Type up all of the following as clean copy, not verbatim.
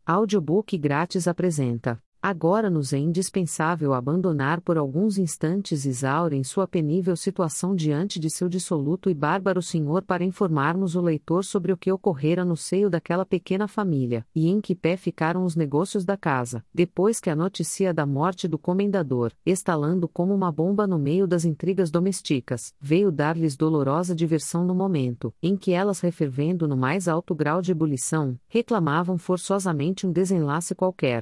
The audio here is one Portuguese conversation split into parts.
Audiobook grátis apresenta. Agora nos é indispensável abandonar por alguns instantes Isaura em sua penível situação diante de seu dissoluto e bárbaro senhor para informarmos o leitor sobre o que ocorrera no seio daquela pequena família, e em que pé ficaram os negócios da casa, depois que a notícia da morte do comendador, estalando como uma bomba no meio das intrigas domésticas, veio dar-lhes dolorosa diversão no momento, em que elas, refervendo no mais alto grau de ebulição, reclamavam forçosamente um desenlace qualquer.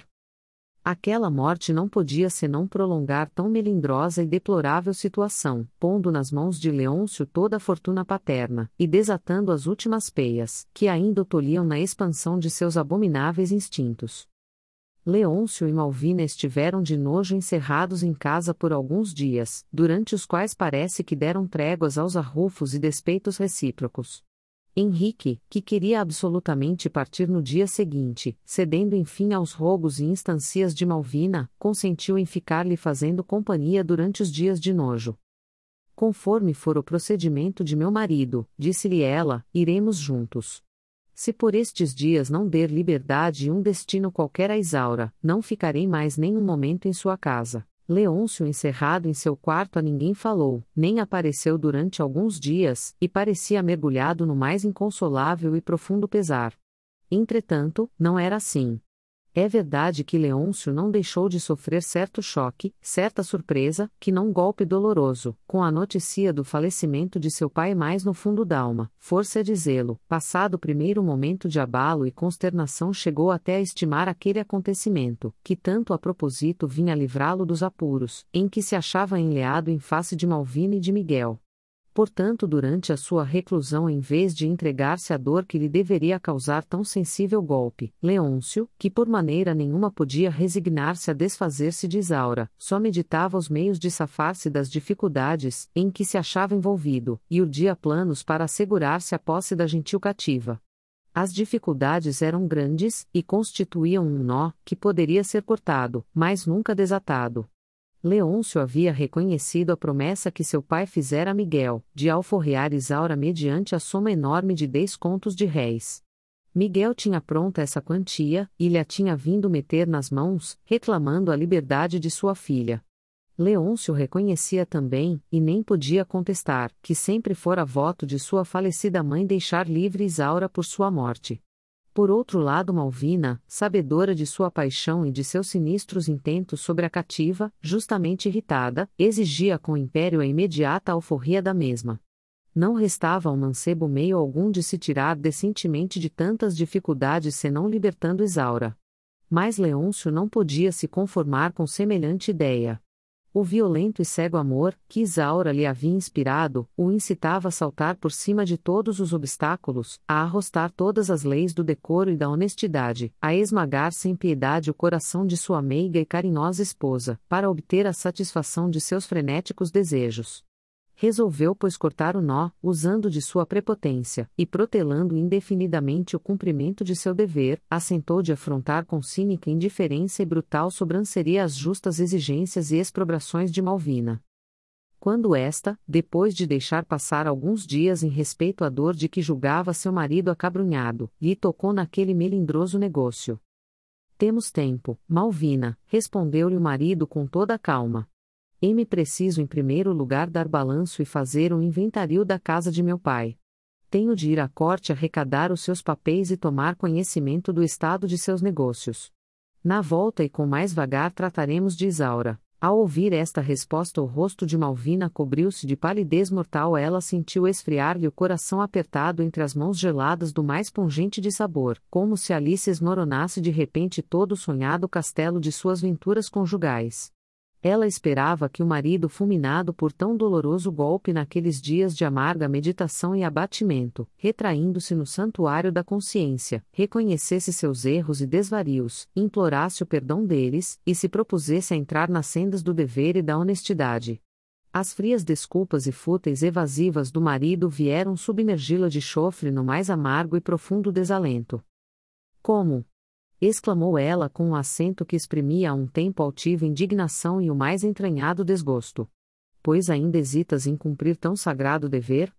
Aquela morte não podia senão prolongar tão melindrosa e deplorável situação, pondo nas mãos de Leôncio toda a fortuna paterna, e desatando as últimas peias, que ainda o tolhiam na expansão de seus abomináveis instintos. Leôncio e Malvina estiveram de nojo encerrados em casa por alguns dias, durante os quais parece que deram tréguas aos arrufos e despeitos recíprocos. Henrique, que queria absolutamente partir no dia seguinte, cedendo enfim aos rogos e instancias de Malvina, consentiu em ficar-lhe fazendo companhia durante os dias de nojo. Conforme for o procedimento de meu marido, disse-lhe ela, iremos juntos. Se por estes dias não der liberdade e um destino qualquer a Isaura, não ficarei mais nem um momento em sua casa. Leôncio, encerrado em seu quarto, a ninguém falou, nem apareceu durante alguns dias, e parecia mergulhado no mais inconsolável e profundo pesar. Entretanto, não era assim. É verdade que Leôncio não deixou de sofrer certo choque, certa surpresa, que não golpe doloroso, com a notícia do falecimento de seu pai, mais no fundo d'alma, força a dizê-lo, passado o primeiro momento de abalo e consternação, chegou até a estimar aquele acontecimento, que tanto a propósito vinha livrá-lo dos apuros, em que se achava enleado em face de Malvina e de Miguel. Portanto, durante a sua reclusão, em vez de entregar-se à dor que lhe deveria causar tão sensível golpe, Leôncio, que por maneira nenhuma podia resignar-se a desfazer-se de Isaura, só meditava os meios de safar-se das dificuldades em que se achava envolvido, e urdia planos para assegurar-se a posse da gentil cativa. As dificuldades eram grandes, e constituíam um nó, que poderia ser cortado, mas nunca desatado. Leôncio havia reconhecido a promessa que seu pai fizera a Miguel, de alforrear Isaura mediante a soma enorme de 10 contos de réis. Miguel tinha pronta essa quantia, e lhe a tinha vindo meter nas mãos, reclamando a liberdade de sua filha. Leôncio reconhecia também, e nem podia contestar, que sempre fora voto de sua falecida mãe deixar livre Isaura por sua morte. Por outro lado, Malvina, sabedora de sua paixão e de seus sinistros intentos sobre a cativa, justamente irritada, exigia com império a imediata alforria da mesma. Não restava ao mancebo meio algum de se tirar decentemente de tantas dificuldades senão libertando Isaura. Mas Leôncio não podia se conformar com semelhante ideia. O violento e cego amor, que Isaura lhe havia inspirado, o incitava a saltar por cima de todos os obstáculos, a arrostar todas as leis do decoro e da honestidade, a esmagar sem piedade o coração de sua meiga e carinhosa esposa, para obter a satisfação de seus frenéticos desejos. Resolveu, pois, cortar o nó, usando de sua prepotência, e protelando indefinidamente o cumprimento de seu dever, assentou de afrontar com cínica indiferença e brutal sobranceria as justas exigências e exprobrações de Malvina. Quando esta, depois de deixar passar alguns dias em respeito à dor de que julgava seu marido acabrunhado, lhe tocou naquele melindroso negócio. Temos tempo, Malvina, respondeu-lhe o marido com toda a calma. É-me preciso em primeiro lugar dar balanço e fazer um inventário da casa de meu pai. Tenho de ir à corte arrecadar os seus papéis e tomar conhecimento do estado de seus negócios. Na volta e com mais vagar trataremos de Isaura. Ao ouvir esta resposta, o rosto de Malvina cobriu-se de palidez mortal. Ela sentiu esfriar-lhe o coração apertado entre as mãos geladas do mais pungente dissabor, como se ali se esmoronasse de repente todo o sonhado castelo de suas venturas conjugais. Ela esperava que o marido, fulminado por tão doloroso golpe naqueles dias de amarga meditação e abatimento, retraindo-se no santuário da consciência, reconhecesse seus erros e desvarios, implorasse o perdão deles, e se propusesse a entrar nas sendas do dever e da honestidade. As frias desculpas e fúteis evasivas do marido vieram submergi-la de chofre no mais amargo e profundo desalento. Como? Exclamou ela com um acento que exprimia a um tempo altiva indignação e o mais entranhado desgosto. Pois ainda hesitas em cumprir tão sagrado dever?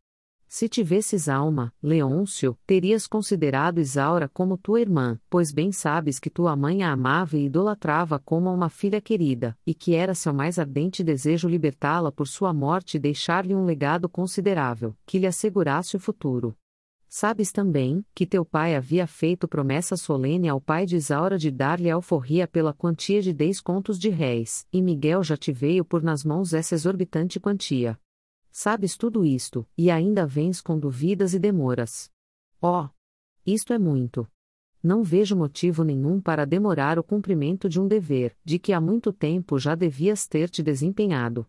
Se tivesses alma, Leôncio, terias considerado Isaura como tua irmã, pois bem sabes que tua mãe a amava e idolatrava como a uma filha querida, e que era seu mais ardente desejo libertá-la por sua morte e deixar-lhe um legado considerável, que lhe assegurasse o futuro. Sabes também, que teu pai havia feito promessa solene ao pai de Isaura de dar-lhe a alforria pela quantia de 10 contos de réis, e Miguel já te veio por nas mãos essa exorbitante quantia. Sabes tudo isto, e ainda vens com dúvidas e demoras. Oh! Isto é muito. Não vejo motivo nenhum para demorar o cumprimento de um dever, de que há muito tempo já devias ter te desempenhado.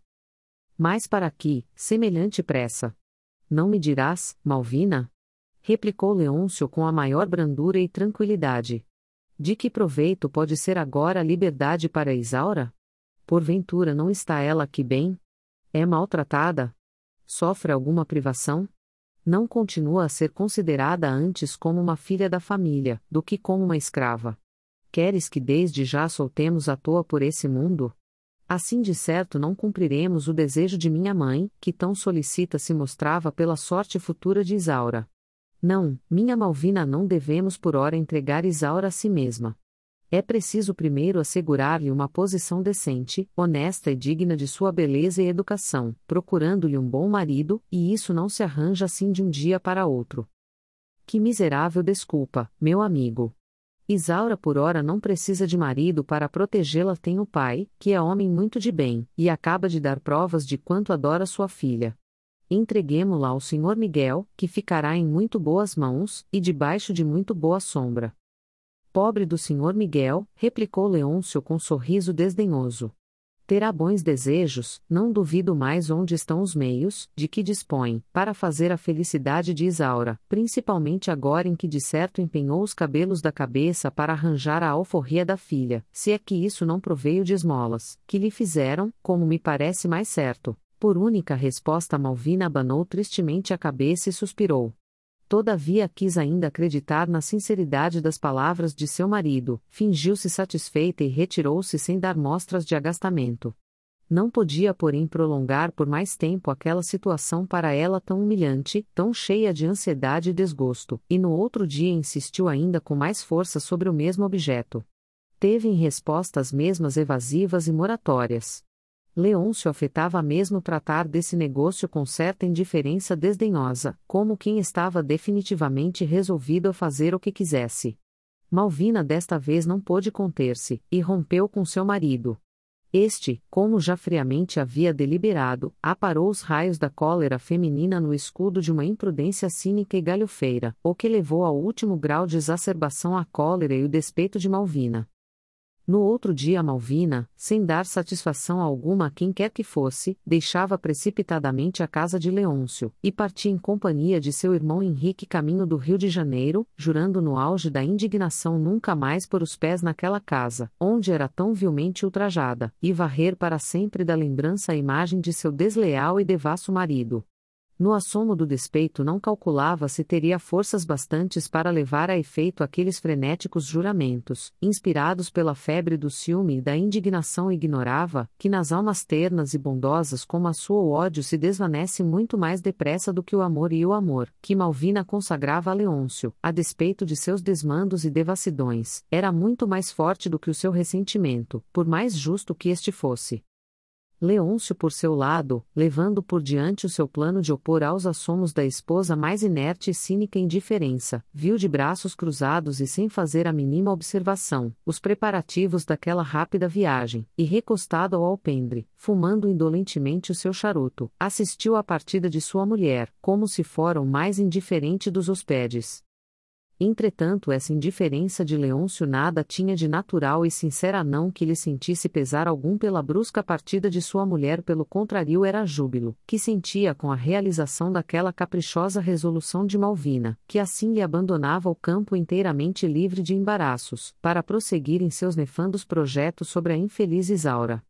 Mas para que, semelhante pressa? Não me dirás, Malvina? Replicou Leôncio com a maior brandura e tranquilidade. De que proveito pode ser agora a liberdade para Isaura? Porventura não está ela aqui bem? É maltratada? Sofre alguma privação? Não continua a ser considerada antes como uma filha da família, do que como uma escrava. Queres que desde já soltemos à toa por esse mundo? Assim de certo não cumpriremos o desejo de minha mãe, que tão solicita se mostrava pela sorte futura de Isaura. Não, minha Malvina, não devemos por ora entregar Isaura a si mesma. É preciso primeiro assegurar-lhe uma posição decente, honesta e digna de sua beleza e educação, procurando-lhe um bom marido, e isso não se arranja assim de um dia para outro. Que miserável desculpa, meu amigo! Isaura por ora não precisa de marido para protegê-la, tem o pai, que é homem muito de bem, e acaba de dar provas de quanto adora sua filha. Entreguemo-la ao Sr. Miguel, que ficará em muito boas mãos, e debaixo de muito boa sombra. Pobre do Sr. Miguel, replicou Leôncio com sorriso desdenhoso. Terá bons desejos, não duvido mais onde estão os meios, de que dispõe, para fazer a felicidade de Isaura, principalmente agora em que de certo empenhou os cabelos da cabeça para arranjar a alforria da filha, se é que isso não proveio de esmolas, que lhe fizeram, como me parece mais certo. Por única resposta Malvina abanou tristemente a cabeça e suspirou. Todavia quis ainda acreditar na sinceridade das palavras de seu marido, fingiu-se satisfeita e retirou-se sem dar mostras de agastamento. Não podia, porém, prolongar por mais tempo aquela situação para ela tão humilhante, tão cheia de ansiedade e desgosto, e no outro dia insistiu ainda com mais força sobre o mesmo objeto. Teve em resposta as mesmas evasivas e moratórias. Leôncio afetava mesmo tratar desse negócio com certa indiferença desdenhosa, como quem estava definitivamente resolvido a fazer o que quisesse. Malvina desta vez não pôde conter-se, e rompeu com seu marido. Este, como já friamente havia deliberado, aparou os raios da cólera feminina no escudo de uma imprudência cínica e galhofeira, o que levou ao último grau de exacerbação a cólera e o despeito de Malvina. No outro dia Malvina, sem dar satisfação alguma a quem quer que fosse, deixava precipitadamente a casa de Leôncio, e partia em companhia de seu irmão Henrique caminho do Rio de Janeiro, jurando no auge da indignação nunca mais pôr os pés naquela casa, onde era tão vilmente ultrajada, e varrer para sempre da lembrança a imagem de seu desleal e devasso marido. No assomo do despeito não calculava se teria forças bastantes para levar a efeito aqueles frenéticos juramentos, inspirados pela febre do ciúme e da indignação, e ignorava, que nas almas ternas e bondosas como a sua o ódio se desvanece muito mais depressa do que o amor, e o amor, que Malvina consagrava a Leôncio, a despeito de seus desmandos e devassidões, era muito mais forte do que o seu ressentimento, por mais justo que este fosse. Leôncio, por seu lado, levando por diante o seu plano de opor aos assomos da esposa mais inerte e cínica indiferença, viu de braços cruzados e sem fazer a mínima observação, os preparativos daquela rápida viagem, e recostado ao alpendre, fumando indolentemente o seu charuto, assistiu à partida de sua mulher, como se fora o mais indiferente dos hóspedes. Entretanto, essa indiferença de Leôncio nada tinha de natural e sincera, não que lhe sentisse pesar algum pela brusca partida de sua mulher, pelo contrário era júbilo, que sentia com a realização daquela caprichosa resolução de Malvina, que assim lhe abandonava o campo inteiramente livre de embaraços, para prosseguir em seus nefandos projetos sobre a infeliz Isaura.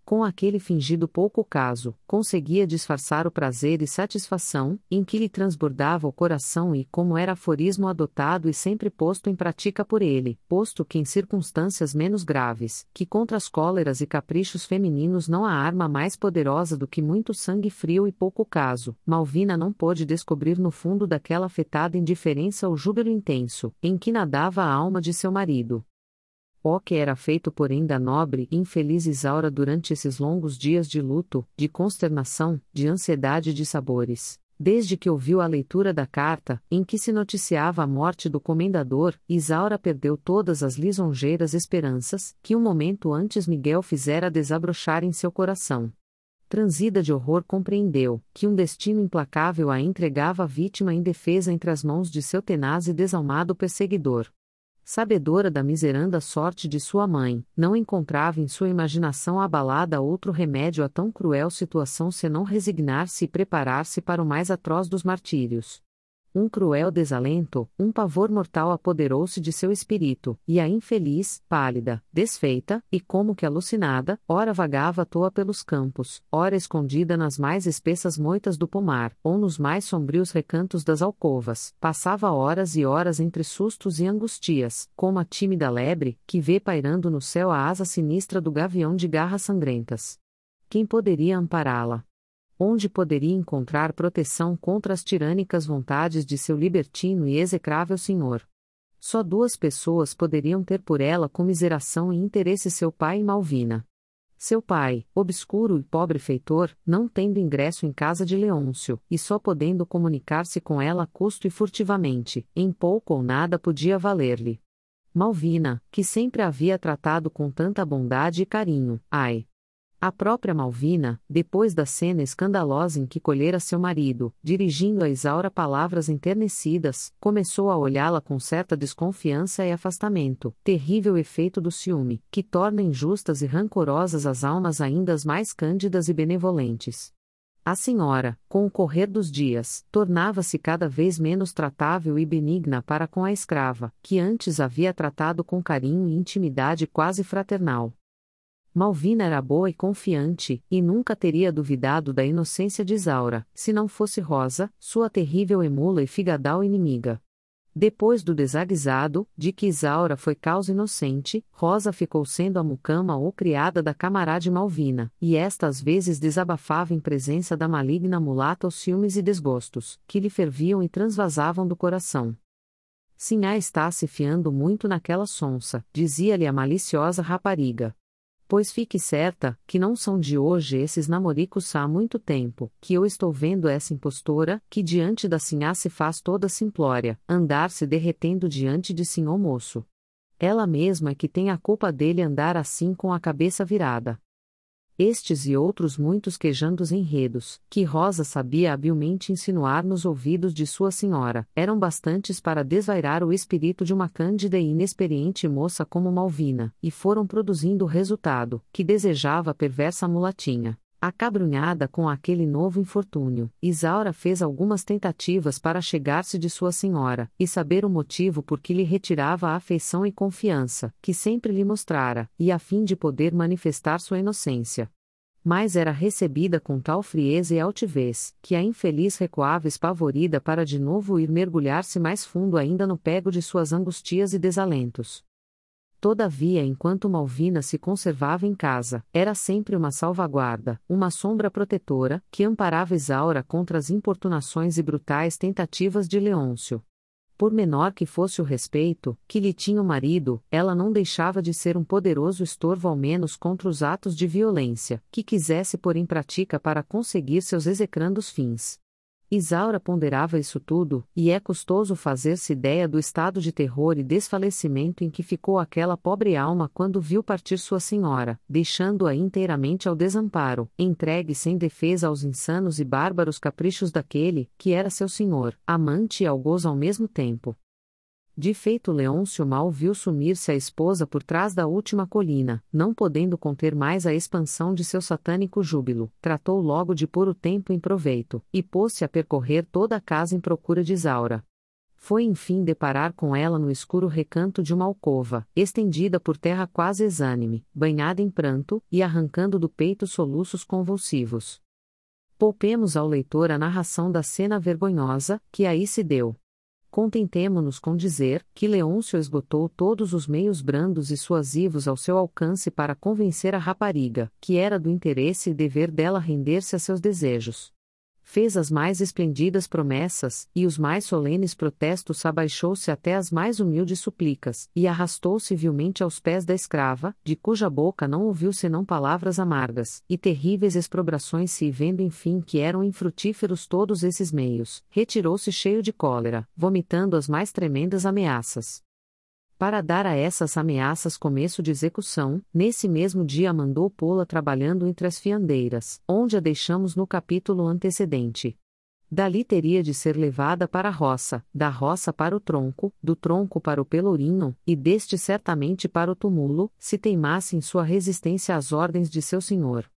Com aquele fingido pouco caso, conseguia disfarçar o prazer e satisfação, em que lhe transbordava o coração e como era aforismo adotado e sempre posto em prática por ele, posto que em circunstâncias menos graves, que contra as cóleras e caprichos femininos não há arma mais poderosa do que muito sangue frio e pouco caso, Malvina não pôde descobrir no fundo daquela afetada indiferença o júbilo intenso, em que nadava a alma de seu marido. O que era feito porém da nobre e infeliz Isaura durante esses longos dias de luto, de consternação, de ansiedade e de sabores, desde que ouviu a leitura da carta, em que se noticiava a morte do comendador, Isaura perdeu todas as lisonjeiras esperanças, que um momento antes Miguel fizera desabrochar em seu coração. Transida de horror compreendeu, que um destino implacável a entregava a vítima indefesa entre as mãos de seu tenaz e desalmado perseguidor. Sabedora da miseranda sorte de sua mãe, não encontrava em sua imaginação abalada outro remédio a tão cruel situação senão resignar-se e preparar-se para o mais atroz dos martírios. Um cruel desalento, um pavor mortal apoderou-se de seu espírito, e a infeliz, pálida, desfeita, e como que alucinada, ora vagava à toa pelos campos, ora escondida nas mais espessas moitas do pomar, ou nos mais sombrios recantos das alcovas, passava horas e horas entre sustos e angustias, como a tímida lebre, que vê pairando no céu a asa sinistra do gavião de garras sangrentas. Quem poderia ampará-la? Onde poderia encontrar proteção contra as tirânicas vontades de seu libertino e execrável senhor? Só duas pessoas poderiam ter por ela comiseração e interesse: seu pai e Malvina. Seu pai, obscuro e pobre feitor, não tendo ingresso em casa de Leôncio, e só podendo comunicar-se com ela a custo e furtivamente, em pouco ou nada podia valer-lhe. Malvina, que sempre a havia tratado com tanta bondade e carinho, ai! A própria Malvina, depois da cena escandalosa em que colhera seu marido, dirigindo a Isaura palavras enternecidas, começou a olhá-la com certa desconfiança e afastamento, terrível efeito do ciúme, que torna injustas e rancorosas as almas ainda as mais cândidas e benevolentes. A senhora, com o correr dos dias, tornava-se cada vez menos tratável e benigna para com a escrava, que antes havia tratado com carinho e intimidade quase fraternal. Malvina era boa e confiante, e nunca teria duvidado da inocência de Isaura, se não fosse Rosa, sua terrível emula e figadal inimiga. Depois do desaguisado, de que Isaura foi causa inocente, Rosa ficou sendo a mucama ou criada da camarade Malvina, e esta às vezes desabafava em presença da maligna mulata os ciúmes e desgostos, que lhe ferviam e transvasavam do coração. Sinhá está se fiando muito naquela sonsa, dizia-lhe a maliciosa rapariga. Pois fique certa, que não são de hoje esses namoricos há muito tempo, que eu estou vendo essa impostora, que diante da sinhá se faz toda simplória, andar se derretendo diante de sinhô moço. Ela mesma é que tem a culpa dele andar assim com a cabeça virada. Estes e outros muitos quejandos enredos, que Rosa sabia habilmente insinuar nos ouvidos de sua senhora, eram bastantes para desvairar o espírito de uma cândida e inexperiente moça como Malvina, e foram produzindo o resultado, que desejava a perversa mulatinha. Acabrunhada com aquele novo infortúnio, Isaura fez algumas tentativas para chegar-se de sua senhora, e saber o motivo por que lhe retirava a afeição e confiança, que sempre lhe mostrara, e a fim de poder manifestar sua inocência. Mas era recebida com tal frieza e altivez, que a infeliz recuava espavorida para de novo ir mergulhar-se mais fundo ainda no pego de suas angustias e desalentos. Todavia, enquanto Malvina se conservava em casa, era sempre uma salvaguarda, uma sombra protetora, que amparava Isaura contra as importunações e brutais tentativas de Leôncio. Por menor que fosse o respeito que lhe tinha o marido, ela não deixava de ser um poderoso estorvo ao menos contra os atos de violência, que quisesse pôr em prática para conseguir seus execrandos fins. Isaura ponderava isso tudo, e é custoso fazer-se ideia do estado de terror e desfalecimento em que ficou aquela pobre alma quando viu partir sua senhora, deixando-a inteiramente ao desamparo, entregue sem defesa aos insanos e bárbaros caprichos daquele, que era seu senhor, amante e algoz ao mesmo tempo. De feito, Leôncio mal viu sumir-se a esposa por trás da última colina, não podendo conter mais a expansão de seu satânico júbilo, tratou logo de pôr o tempo em proveito, e pôs-se a percorrer toda a casa em procura de Isaura. Foi enfim deparar com ela no escuro recanto de uma alcova, estendida por terra quase exânime, banhada em pranto, e arrancando do peito soluços convulsivos. Poupemos ao leitor a narração da cena vergonhosa, que aí se deu. Contentemo-nos com dizer que Leôncio esgotou todos os meios brandos e suasivos ao seu alcance para convencer a rapariga, que era do interesse e dever dela render-se a seus desejos. Fez as mais esplêndidas promessas, e os mais solenes protestos, abaixou-se até as mais humildes suplicas, e arrastou-se vilmente aos pés da escrava, de cuja boca não ouviu senão palavras amargas, e terríveis exprobrações. E vendo enfim que eram infrutíferos todos esses meios, retirou-se cheio de cólera, vomitando as mais tremendas ameaças. Para dar a essas ameaças começo de execução, nesse mesmo dia mandou pô-la trabalhando entre as fiandeiras, onde a deixamos no capítulo antecedente. Dali teria de ser levada para a roça, da roça para o tronco, do tronco para o pelourinho, e deste certamente para o túmulo, se teimasse em sua resistência às ordens de seu senhor.